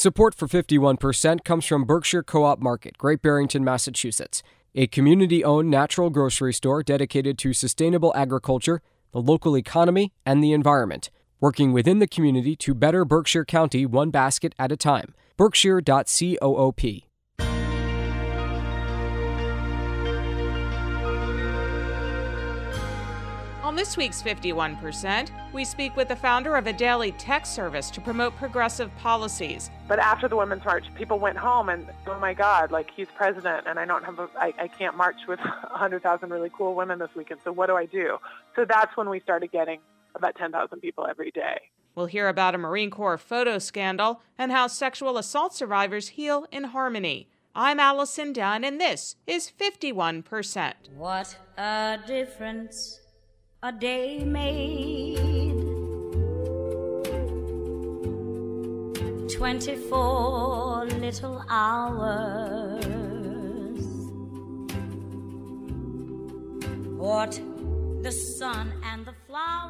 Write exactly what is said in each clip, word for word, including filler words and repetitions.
Support for fifty-one percent comes from Berkshire Co-op Market, Great Barrington, Massachusetts, a community-owned natural grocery store dedicated to sustainable agriculture, the local economy, and the environment, working within the community to better Berkshire County one basket at a time. Berkshire dot coop. On this week's fifty-one percent, we speak with the founder of a daily text service to promote progressive policies. But after the Women's March, people went home and, oh my God, like he's president and I don't have a, I, I can't march with one hundred thousand really cool women this weekend, so what do I do? So that's when we started getting about ten thousand people every day. We'll hear about a Marine Corps photo scandal and how sexual assault survivors heal in harmony. I'm Allison Dunn, and this is fifty-one percent. What a difference a day made. Twenty-four little hours. What the sun and the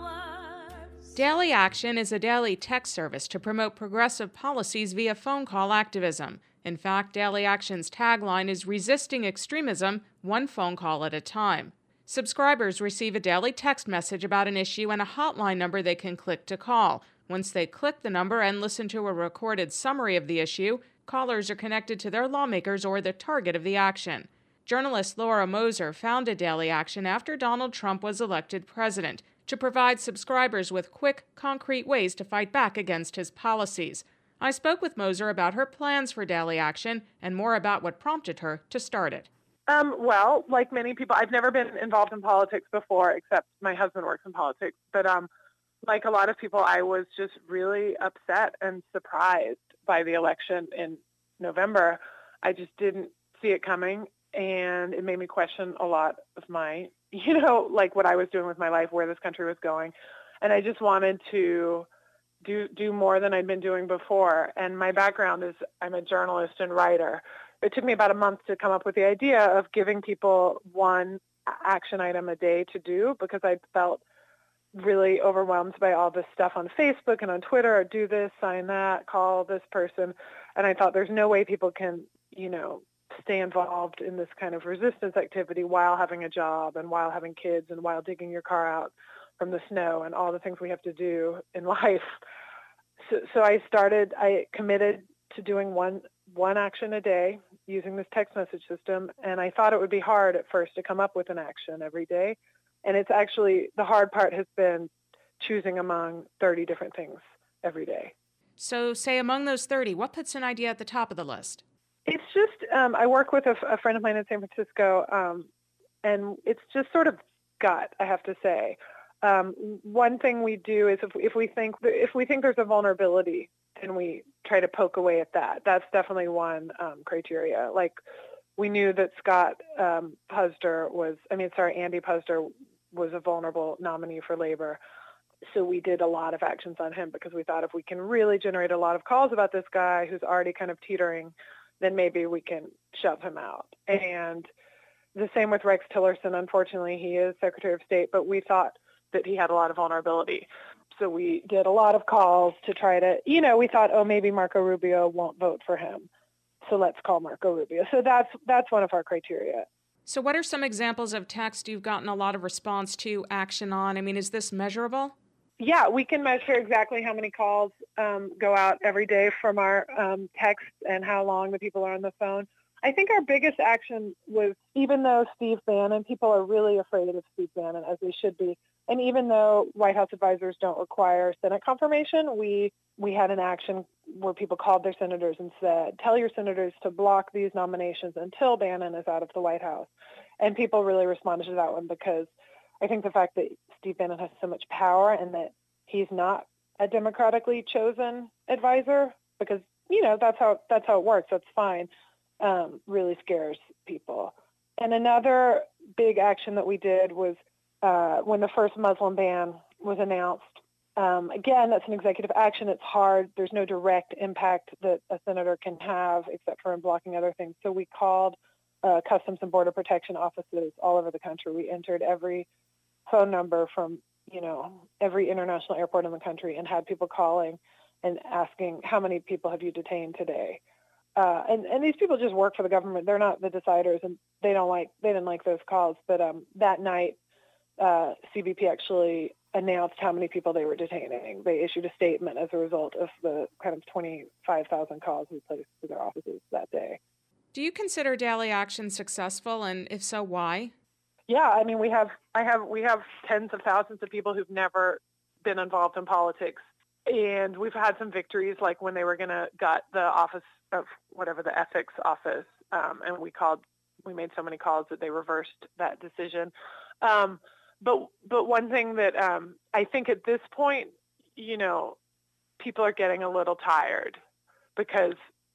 flowers. Daily Action is a daily text service to promote progressive policies via phone call activism. In fact, Daily Action's tagline is resisting extremism, one phone call at a time. Subscribers receive a daily text message about an issue and a hotline number they can click to call. Once they click the number and listen to a recorded summary of the issue, callers are connected to their lawmakers or the target of the action. Journalist Laura Moser founded Daily Action after Donald Trump was elected president to provide subscribers with quick, concrete ways to fight back against his policies. I spoke with Moser about her plans for Daily Action and more about what prompted her to start it. Um, well, like many people, I've never been involved in politics before, except my husband works in politics. But um, like a lot of people, I was just really upset and surprised by the election in November. I just didn't see it coming, and it made me question a lot of my, you know, like what I was doing with my life, where this country was going. And I just wanted to do do more than I'd been doing before. And my background is I'm a journalist and writer. It took me about a month to come up with the idea of giving people one action item a day to do, because I felt really overwhelmed by all this stuff on Facebook and on Twitter. Do this, sign that, call this person. And I thought there's no way people can, you know, stay involved in this kind of resistance activity while having a job and while having kids and while digging your car out from the snow and all the things we have to do in life. So, so I started, I committed to doing one one action a day using this text message system. And I thought it would be hard at first to come up with an action every day. And it's actually, the hard part has been choosing among thirty different things every day. So say among those thirty, what puts an idea at the top of the list? It's just, um, I work with a, a friend of mine in San Francisco, um, and it's just sort of gut, I have to say. Um, one thing we do is if, if we think if we think there's a vulnerability, then we try to poke away at that. That's definitely one um, criteria. Like we knew that Scott um, Puzder was, I mean, sorry, Andy Puzder was a vulnerable nominee for Labor. So we did a lot of actions on him because we thought if we can really generate a lot of calls about this guy who's already kind of teetering, then maybe we can shove him out. And the same with Rex Tillerson. Unfortunately, he is Secretary of State, but we thought that he had a lot of vulnerability. So we did a lot of calls to try to, you know, we thought, oh, maybe Marco Rubio won't vote for him. So let's call Marco Rubio. So that's that's one of our criteria. So what are some examples of text you've gotten a lot of response to, action on? I mean, is this measurable? Yeah, we can measure exactly how many calls um, go out every day from our um, text and how long the people are on the phone. I think our biggest action was, even though Steve Bannon, people are really afraid of Steve Bannon, as they should be, and even though White House advisors don't require Senate confirmation, we we had an action where people called their senators and said, tell your senators to block these nominations until Bannon is out of the White House. And people really responded to that one because I think the fact that Steve Bannon has so much power and that he's not a democratically chosen advisor, because, you know, that's how that's how it works. That's fine. Um, really scares people. And another big action that we did was uh, when the first Muslim ban was announced. Um, again, that's an executive action. It's hard. There's no direct impact that a senator can have except for in blocking other things. So we called uh, Customs and Border Protection offices all over the country. We entered every phone number from, you know, every international airport in the country and had people calling and asking how many people have you detained today. Uh, and, and these people just work for the government. They're not the deciders, and they don't like they didn't like those calls. But um, that night, uh, C B P actually announced how many people they were detaining. They issued a statement as a result of the kind of twenty-five thousand calls we placed to their offices that day. Do you consider Daily Action successful, and if so, why? Yeah, I mean, we have I have we have tens of thousands of people who've never been involved in politics, and we've had some victories, like when they were going to gut the office of whatever the ethics office, um, and we called we made so many calls that they reversed that decision. Um, but but one thing that um, I think at this point, you know, people are getting a little tired because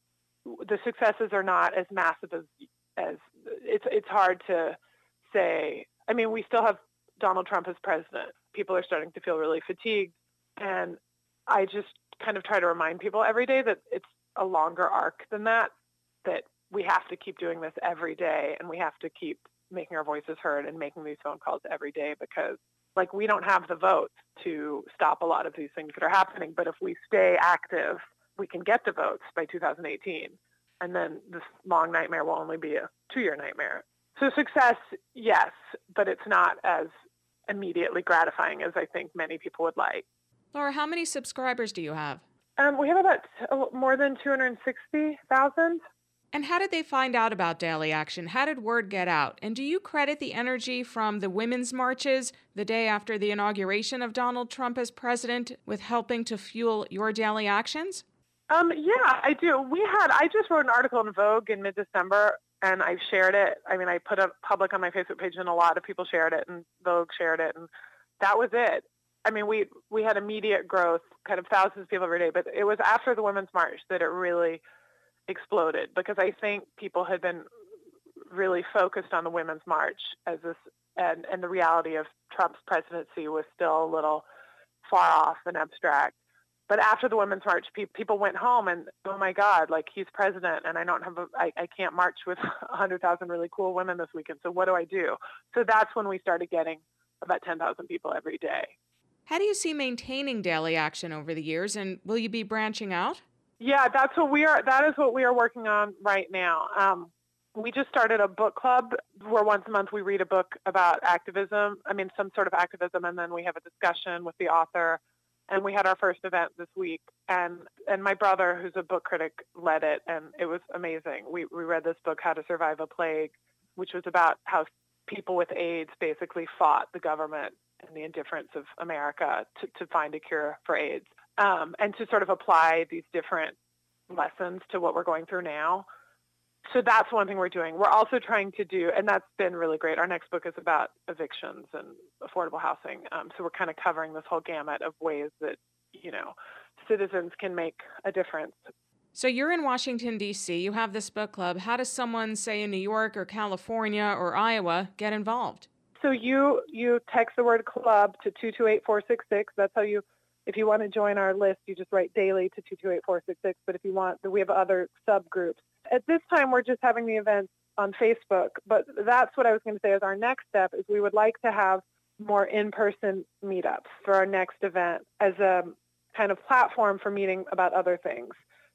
the successes are not as massive as as it's it's hard to say. I mean, we still have Donald Trump as president. People are starting to feel really fatigued, and I just kind of try to remind people every day that it's a longer arc than that, that we have to keep doing this every day, and we have to keep making our voices heard and making these phone calls every day, because like we don't have the votes to stop a lot of these things that are happening, but if we stay active, we can get the votes by two thousand eighteen, and then this long nightmare will only be a two-year nightmare. So success, yes, but it's not as immediately gratifying as I think many people would like. Laura, how many subscribers do you have? Um, we have about t- more than two hundred sixty thousand. And how did they find out about Daily Action? How did word get out? And do you credit the energy from the women's marches the day after the inauguration of Donald Trump as president with helping to fuel your daily actions? Um, yeah, I do. We had, I just wrote an article in Vogue in mid-December, and I shared it. I mean, I put it public on my Facebook page, and a lot of people shared it, and Vogue shared it, and that was it. I mean, we we had immediate growth, kind of thousands of people every day, but it was after the Women's March that it really exploded, because I think people had been really focused on the Women's March as this, and, and the reality of Trump's presidency was still a little far off and abstract. But after the Women's March, pe- people went home and, oh my God, like he's president, and I don't have a, I, I can't march with one hundred thousand really cool women this weekend. So what do I do? So that's when we started getting about ten thousand people every day. How do you see maintaining Daily Action over the years, and will you be branching out? Yeah, that's what we are. That is what we are working on right now. Um, we just started a book club where once a month we read a book about activism. I mean, some sort of activism, and then we have a discussion with the author. And we had our first event this week, and and my brother, who's a book critic, led it, and it was amazing. We we read this book, How to Survive a Plague, which was about how people with AIDS basically fought the government and the indifference of America to, to find a cure for AIDS, um, and to sort of apply these different lessons to what we're going through now. So that's one thing we're doing. We're also trying to do, and that's been really great, our next book is about evictions and affordable housing. Um, so we're kind of covering this whole gamut of ways that, you know, citizens can make a difference. So you're in Washington, D C. You have this book club. How does someone, say, in New York or California or Iowa get involved? So you you text the word club to two two eight four six six. That's how you, if you want to join our list, you just write daily to two two eight four six six. But if you want, we have other subgroups. At this time, we're just having the events on Facebook, but that's what I was going to say is our next step is we would like to have more in-person meetups for our next event as a kind of platform for meeting about other things.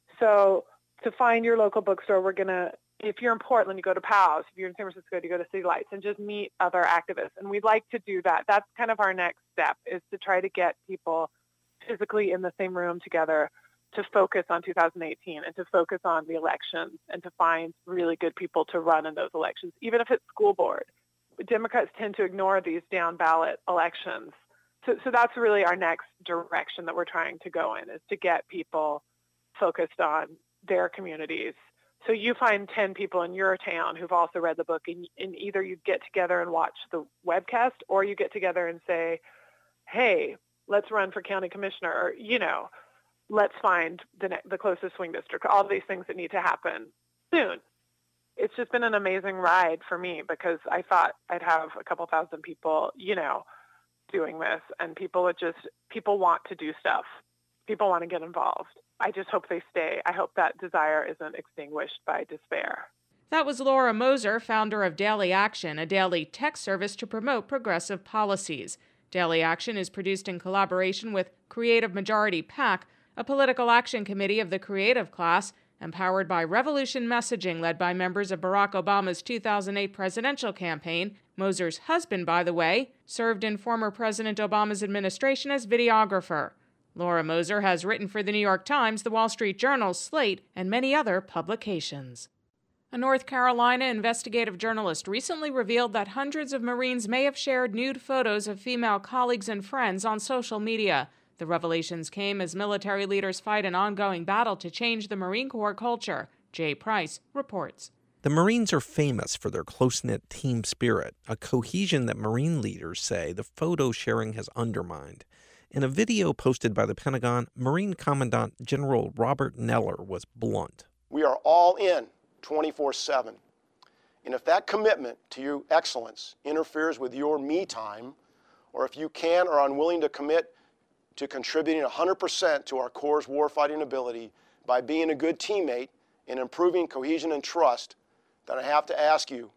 So to find your local bookstore, we're going to, if you're in Portland, you go to Powell's. If you're in San Francisco, you go to City Lights and just meet other activists. And we'd like to do that. That's kind of our next step, is to try to get people physically in the same room together to focus on two thousand eighteen and to focus on the elections and to find really good people to run in those elections, even if it's school board. Democrats tend to ignore these down ballot elections. So, so that's really our next direction that we're trying to go in, is to get people focused on their communities. So you find ten people in your town who've also read the book, and, and either you get together and watch the webcast, or you get together and say, hey, let's run for county commissioner, or, you know, let's find the, the closest swing district, all these things that need to happen soon. It's just been an amazing ride for me, because I thought I'd have a couple thousand people, you know, doing this, and people would just, people want to do stuff. People want to get involved. I just hope they stay. I hope that desire isn't extinguished by despair. That was Laura Moser, founder of Daily Action, a daily text service to promote progressive policies. Daily Action is produced in collaboration with Creative Majority PAC, A political action committee of the creative class, empowered by revolution messaging led by members of Barack Obama's two thousand eight presidential campaign. Moser's husband, by the way, served in former President Obama's administration as videographer. Laura Moser has written for The New York Times, The Wall Street Journal, Slate, and many other publications. A North Carolina investigative journalist recently revealed that hundreds of Marines may have shared nude photos of female colleagues and friends on social media. The revelations came as military leaders fight an ongoing battle to change the Marine Corps culture. Jay Price reports. The Marines are famous for their close-knit team spirit, a cohesion that Marine leaders say the photo sharing has undermined. In a video posted by the Pentagon, Marine Commandant General Robert Neller was blunt. We are all in twenty-four seven. And if that commitment to your excellence interferes with your me time, or if you can or are unwilling to commit to contributing one hundred percent to our Corps' warfighting ability by being a good teammate and improving cohesion and trust, then I have to ask you,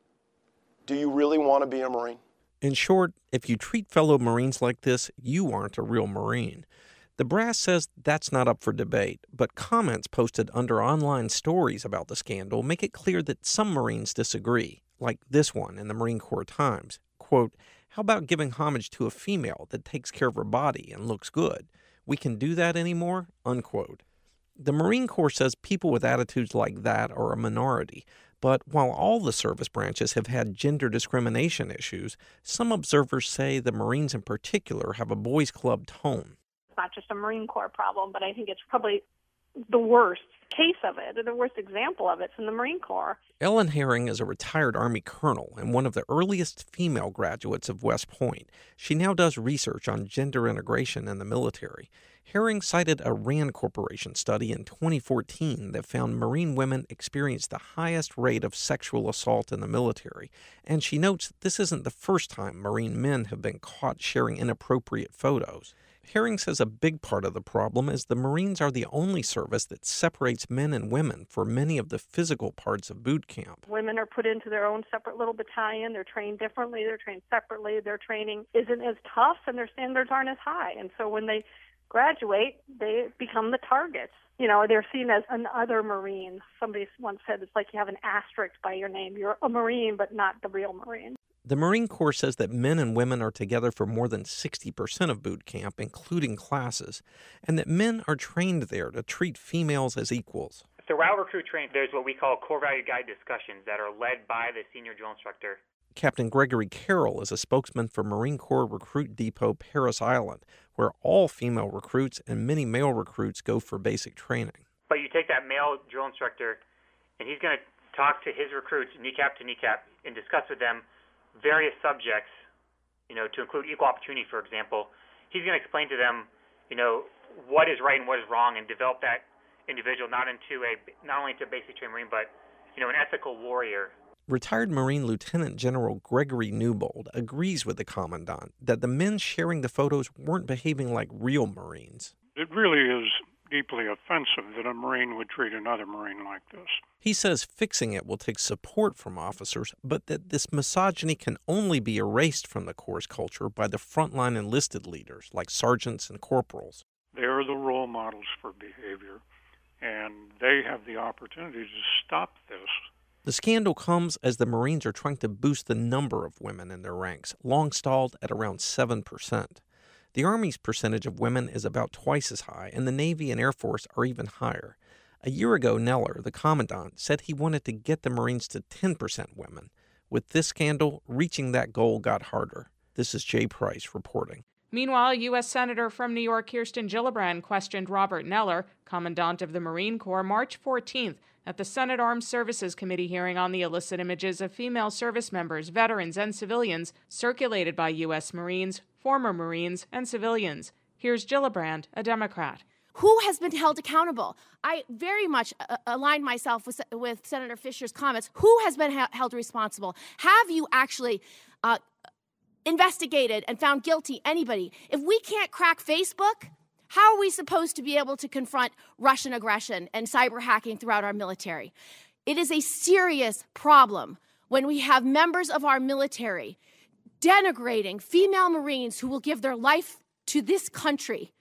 do you really want to be a Marine? In short, if you treat fellow Marines like this, you aren't a real Marine. The brass says that's not up for debate, but comments posted under online stories about the scandal make it clear that some Marines disagree, like this one in the Marine Corps Times. Quote, "How about giving homage to a female that takes care of her body and looks good? We can do that anymore?" Unquote. The Marine Corps says people with attitudes like that are a minority, but while all the service branches have had gender discrimination issues, some observers say the Marines in particular have a boys' club tone. It's not just a Marine Corps problem, but I think it's probably the worst case of it, or the worst example of it from the Marine Corps. Ellen Herring is a retired Army colonel and one of the earliest female graduates of West Point. She now does research on gender integration in the military. Herring cited a RAND Corporation study in twenty fourteen that found Marine women experienced the highest rate of sexual assault in the military, and she notes this isn't the first time Marine men have been caught sharing inappropriate photos. Herring says a big part of the problem is the Marines are the only service that separates men and women for many of the physical parts of boot camp. Women are put into their own separate little battalion. They're trained differently. They're trained separately. Their training isn't as tough, and their standards aren't as high. And so when they graduate, they become the targets. You know, they're seen as another Marine. Somebody once said it's like you have an asterisk by your name. You're a Marine, but not the real Marine. The Marine Corps says that men and women are together for more than sixty percent of boot camp, including classes, and that men are trained there to treat females as equals. Throughout recruit training, there's what we call core value guide discussions that are led by the senior drill instructor. Captain Gregory Carroll is a spokesman for Marine Corps Recruit Depot Parris Island, where all female recruits and many male recruits go for basic training. But you take that male drill instructor, and he's going to talk to his recruits kneecap to kneecap and discuss with them various subjects, you know, to include equal opportunity, for example. He's going to explain to them, you know, what is right and what is wrong, and develop that individual not into a not only into a basic trained Marine, but, you know, an ethical warrior. Retired Marine Lieutenant General Gregory Newbold agrees with the Commandant that the men sharing the photos weren't behaving like real Marines. It really is deeply offensive that a Marine would treat another Marine like this. He says fixing it will take support from officers, but that this misogyny can only be erased from the Corps' culture by the frontline enlisted leaders like sergeants and corporals. They are the role models for behavior, and they have the opportunity to stop this. The scandal comes as the Marines are trying to boost the number of women in their ranks, long stalled at around seven percent. The Army's percentage of women is about twice as high, and the Navy and Air Force are even higher. A year ago, Neller, the Commandant, said he wanted to get the Marines to ten percent women. With this scandal, reaching that goal got harder. This is Jay Price reporting. Meanwhile, U S Senator from New York Kirsten Gillibrand questioned Robert Neller, Commandant of the Marine Corps, March fourteenth at the Senate Armed Services Committee hearing on the illicit images of female service members, veterans, and civilians circulated by U S Marines, former Marines, and civilians. Here's Gillibrand, a Democrat. Who has been held accountable? I very much uh, align myself with, with Senator Fisher's comments. Who has been ha- held responsible? Have you actually uh, investigated and found guilty anybody? If we can't crack Facebook, how are we supposed to be able to confront Russian aggression and cyber hacking throughout our military? It is a serious problem when we have members of our military denigrating female Marines who will give their life to this country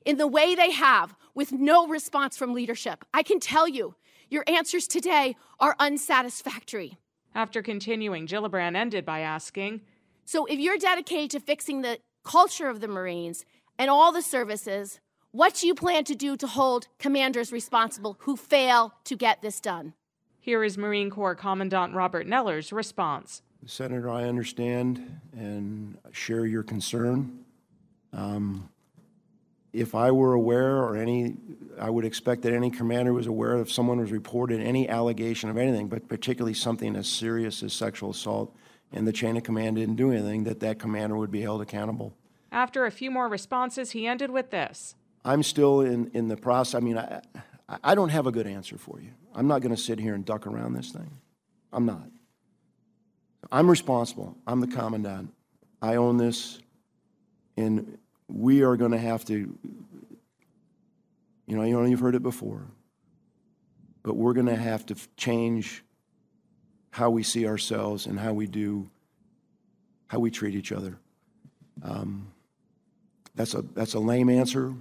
in the way they have with no response from leadership. I can tell you, your answers today are unsatisfactory. After continuing, Gillibrand ended by asking, so if you're dedicated to fixing the culture of the Marines and all the services, what do you plan to do to hold commanders responsible who fail to get this done? Here is Marine Corps Commandant Robert Neller's response. Senator, I understand and share your concern. Um, if I were aware, or any, I would expect that any commander was aware if someone was reported any allegation of anything, but particularly something as serious as sexual assault, and the chain of command didn't do anything, that that commander would be held accountable. After a few more responses, he ended with this. I'm still in, in the process. I mean, I, I don't have a good answer for you. I'm not going to sit here and duck around this thing. I'm not. I'm responsible. I'm the commandant. I own this, and we are going to have to, you know, you know, you've heard it before, but we're going to have to change how we see ourselves and how we do, how we treat each other. Um, that's a that's a lame answer,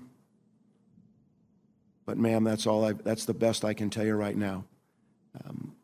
but ma'am, that's all I. That's the best I can tell you right now. Um,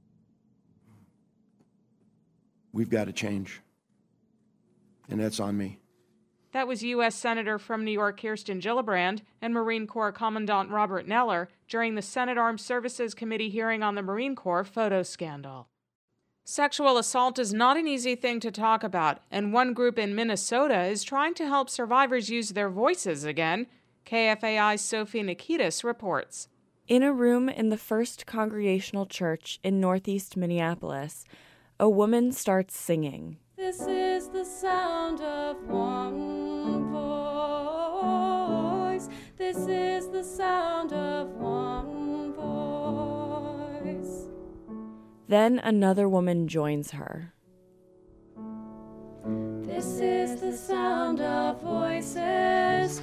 we've got to change, and that's on me. That was U S Senator from New York Kirsten Gillibrand and Marine Corps Commandant Robert Neller during the Senate Armed Services Committee hearing on the Marine Corps photo scandal. Sexual assault is not an easy thing to talk about, and one group in Minnesota is trying to help survivors use their voices again. K F A I's Sophie Nikitas reports. In a room in the First Congregational Church in northeast Minneapolis, a woman starts singing. This is the sound of one voice. This is the sound of one voice. Then another woman joins her. This is the sound of voices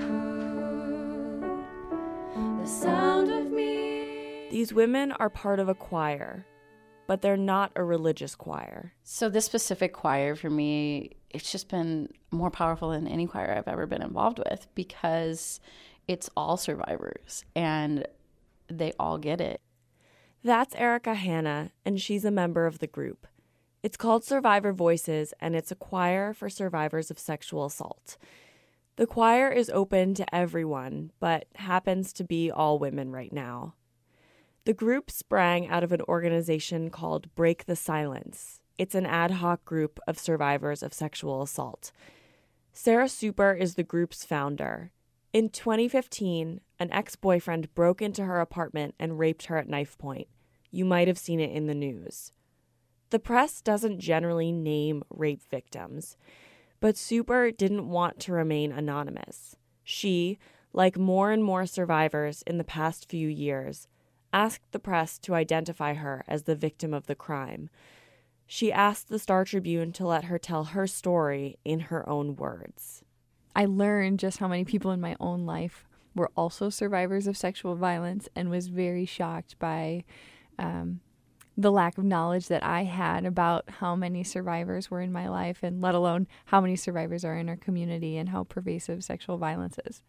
too. The sound of me. These women are part of a choir, but they're not a religious choir. So this specific choir, for me, it's just been more powerful than any choir I've ever been involved with, because it's all survivors and they all get it. That's Erica Hanna, and she's a member of the group. It's called Survivor Voices, and it's a choir for survivors of sexual assault. The choir is open to everyone, but happens to be all women right now. The group sprang out of an organization called Break the Silence. It's an ad hoc group of survivors of sexual assault. Sarah Super is the group's founder. In twenty fifteen, an ex-boyfriend broke into her apartment and raped her at knife point. You might have seen it in the news. The press doesn't generally name rape victims, but Super didn't want to remain anonymous. She, like more and more survivors in the past few years, asked the press to identify her as the victim of the crime. She asked the Star Tribune to let her tell her story in her own words. I learned just how many people in my own life were also survivors of sexual violence, and was very shocked by um, the lack of knowledge that I had about how many survivors were in my life, and let alone how many survivors are in our community and how pervasive sexual violence is.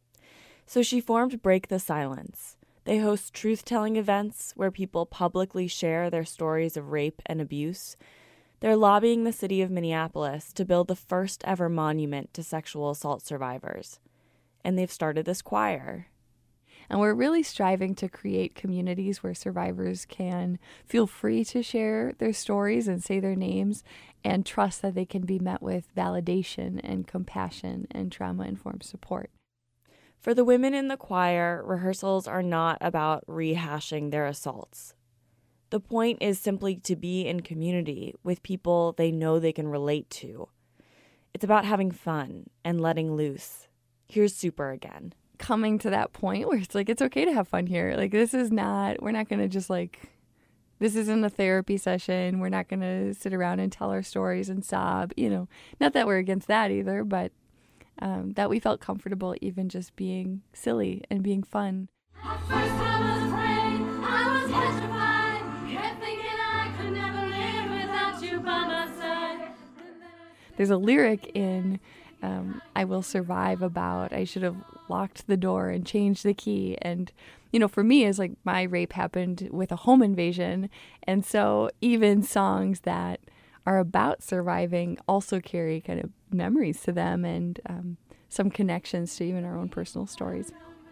So she formed Break the Silence. They host truth-telling events where people publicly share their stories of rape and abuse. They're lobbying the city of Minneapolis to build the first ever monument to sexual assault survivors. And they've started this choir. And we're really striving to create communities where survivors can feel free to share their stories and say their names, and trust that they can be met with validation and compassion and trauma-informed support. For the women in the choir, rehearsals are not about rehashing their assaults. The point is simply to be in community with people they know they can relate to. It's about having fun and letting loose. Here's Super again. Coming to that point where it's like, it's okay to have fun here. Like, this is not, we're not going to just like, this isn't a therapy session. We're not going to sit around and tell our stories and sob, you know, not that we're against that either, but Um, that we felt comfortable even just being silly and being fun. At first I was afraid, I was petrified, kept thinking I could never live without you by my side. There's a lyric in um, I will survive about I should have locked the door and changed the key. And, you know, for me, it's like my rape happened with a home invasion. And so even songs that are about surviving also carry kind of memories to them and um, some connections to even our own personal stories.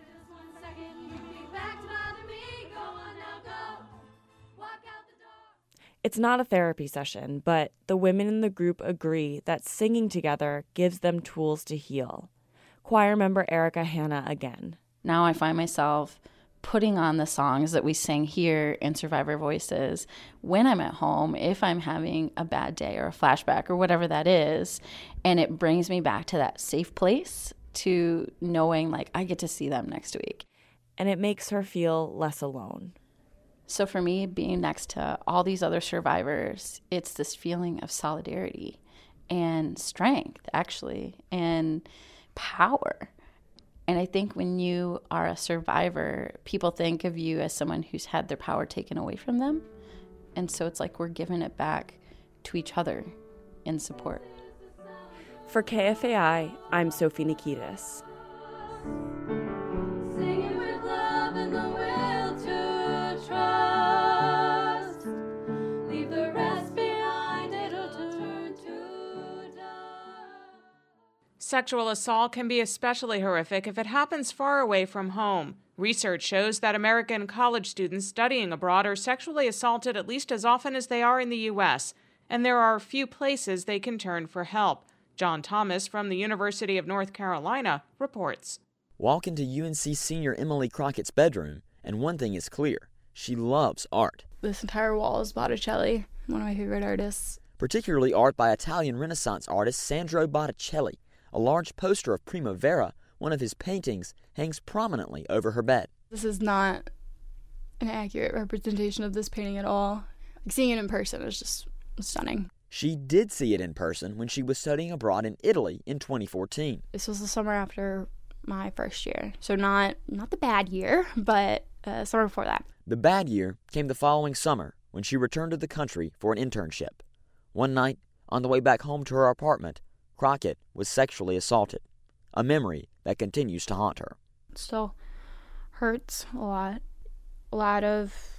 It's not a therapy session, but the women in the group agree that singing together gives them tools to heal. Choir member Erica Hanna again. Now I find myself putting on the songs that we sing here in Survivor Voices when I'm at home, if I'm having a bad day or a flashback or whatever that is, and it brings me back to that safe place to knowing like I get to see them next week. And it makes her feel less alone. So for me, being next to all these other survivors, it's this feeling of solidarity and strength, actually, and power. And I think when you are a survivor, people think of you as someone who's had their power taken away from them. And so it's like we're giving it back to each other in support. For K F A I, I'm Sophie Nikitas. Sexual assault can be especially horrific if it happens far away from home. Research shows that American college students studying abroad are sexually assaulted at least as often as they are in the U S, and there are few places they can turn for help. John Thomas from the University of North Carolina reports. Walk into U N C senior Emily Crockett's bedroom, and one thing is clear. She loves art. This entire wall is Botticelli, one of my favorite artists. Particularly art by Italian Renaissance artist Sandro Botticelli. A large poster of Primavera, one of his paintings, hangs prominently over her bed. This is not an accurate representation of this painting at all. Like, seeing it in person is just stunning. She did see it in person when she was studying abroad in Italy in twenty fourteen. This was the summer after my first year, so not not the bad year, but uh, summer before that. The bad year came the following summer when she returned to the country for an internship. One night, on the way back home to her apartment, Crockett was sexually assaulted, a memory that continues to haunt her. It still hurts a lot. A lot of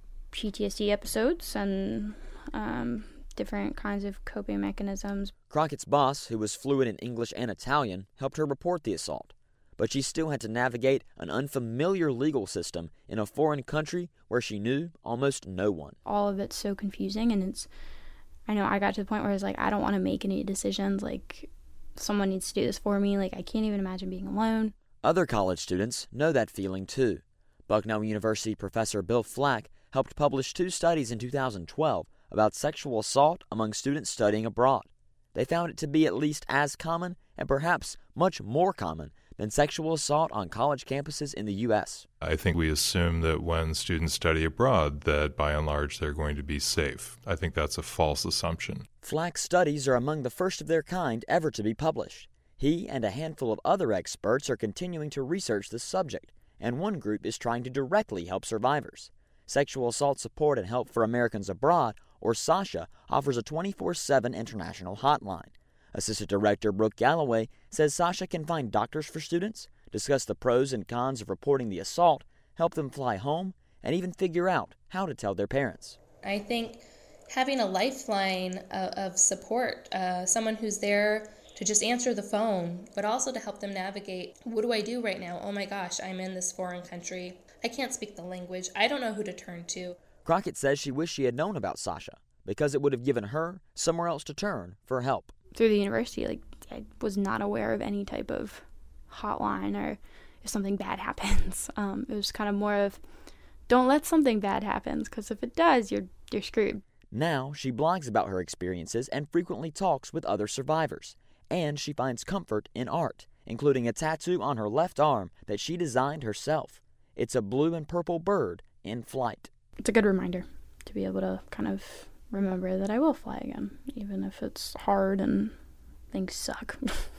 P T S D episodes and um, different kinds of coping mechanisms. Crockett's boss, who was fluent in English and Italian, helped her report the assault, but she still had to navigate an unfamiliar legal system in a foreign country where she knew almost no one. All of it's so confusing, and it's I know I got to the point where I was like, I don't want to make any decisions. Like, someone needs to do this for me. Like, I can't even imagine being alone. Other college students know that feeling, too. Bucknell University professor Bill Flack helped publish two studies in two thousand twelve about sexual assault among students studying abroad. They found it to be at least as common, and perhaps much more common, than sexual assault on college campuses in the U S. I think we assume that when students study abroad that by and large they're going to be safe. I think that's a false assumption. Flack's studies are among the first of their kind ever to be published. He and a handful of other experts are continuing to research the subject, and one group is trying to directly help survivors. Sexual Assault Support and Help for Americans Abroad, or SASHA, offers a twenty-four seven international hotline. Assistant Director Brooke Galloway says Sasha can find doctors for students, discuss the pros and cons of reporting the assault, help them fly home, and even figure out how to tell their parents. I think having a lifeline of, of support, uh, someone who's there to just answer the phone, but also to help them navigate, what do I do right now? Oh my gosh, I'm in this foreign country. I can't speak the language. I don't know who to turn to. Crockett says she wished she had known about Sasha because it would have given her somewhere else to turn for help. Through the university, like, I was not aware of any type of hotline or if something bad happens. Um, it was kind of more of, don't let something bad happen, because if it does, you're you're screwed. Now she blogs about her experiences and frequently talks with other survivors. And she finds comfort in art, including a tattoo on her left arm that she designed herself. It's a blue and purple bird in flight. It's a good reminder to be able to kind of remember that I will fly again, even if it's hard and things suck.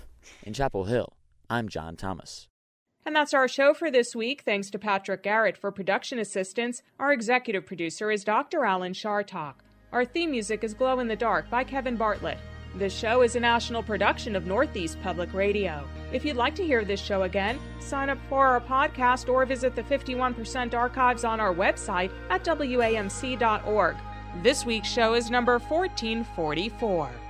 In Chapel Hill, I'm John Thomas. And that's our show for this week. Thanks to Patrick Garrett for production assistance. Our executive producer is Doctor Alan Shartok. Our theme music is Glow in the Dark by Kevin Bartlett. This show is a national production of Northeast Public Radio. If you'd like to hear this show again, sign up for our podcast or visit the fifty-one percent archives on our website at W A M C dot org. This week's show is number fourteen forty-four.